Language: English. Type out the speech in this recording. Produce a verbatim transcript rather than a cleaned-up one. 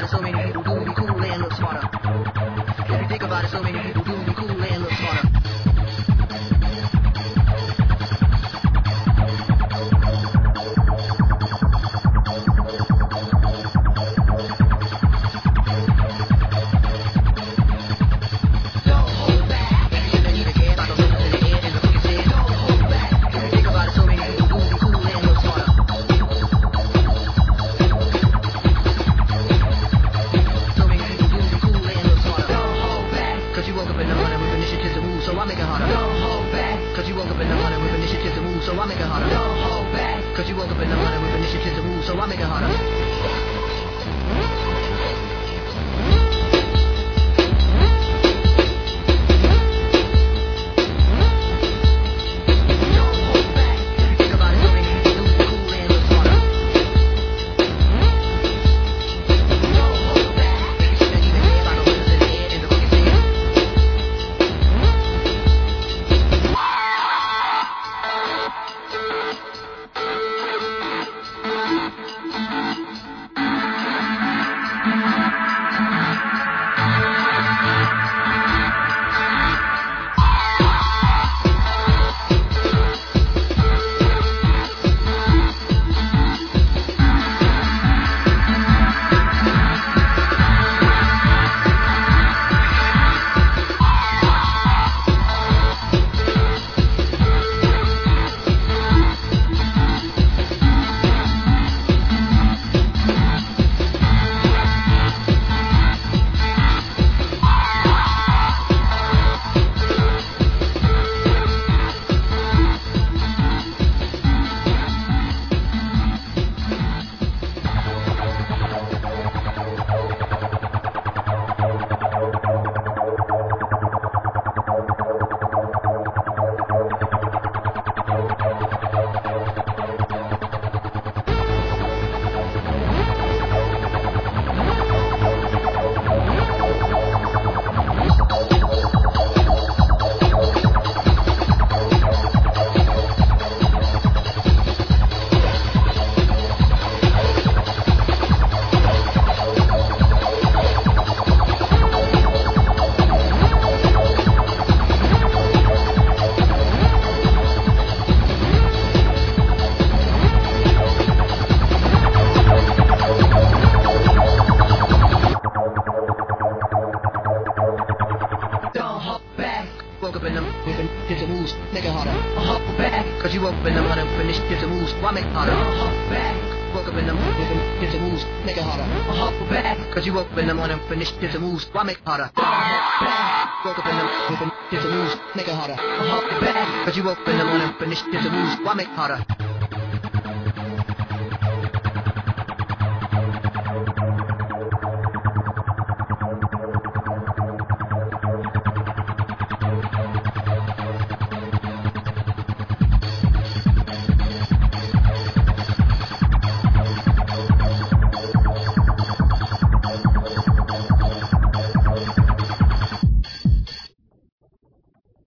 it, so many people do be cool and look smarter. If you think about it, so many people do be cool and look smarter. So I make it harder. Don't hold back. Cause you woke up in the morning with initiative to move, so I make it harder. Don't hold back. Cause you woke up in the morning with initiative to move, so I make it harder. Woke up in the morning with initiative to move, make it harder. Hold back. Cause you woke up in the morning with initiative to move, why make it harder? Hold back. Woke up in the morning with initiative to move, make it harder. Hold back. Cause you woke up in the morning with initiative to move, why make it harder? Hold back. Woke up in the morning with initiative to move, make it harder. Hold back. Cause you woke up in the morning with initiative to move, why make it harder?